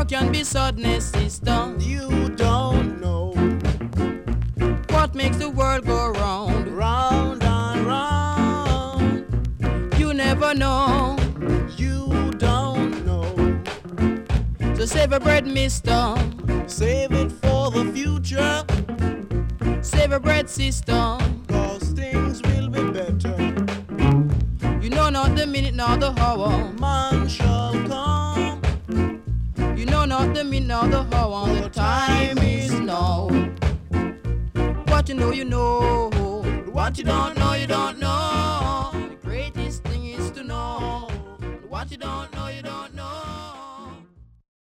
What can be sadness, sister? You don't know. What makes the world go round? Round and round. You never know. You don't know. So save a bread, mister. Save it for the future. Save a bread, sister. Cause things will be better. You know not the minute nor the hour. Man shall come. You know not the minute nor the hour. The time is now. What you know, you know. What you don't know, you don't know. The greatest thing is to know. What you don't know, you don't know.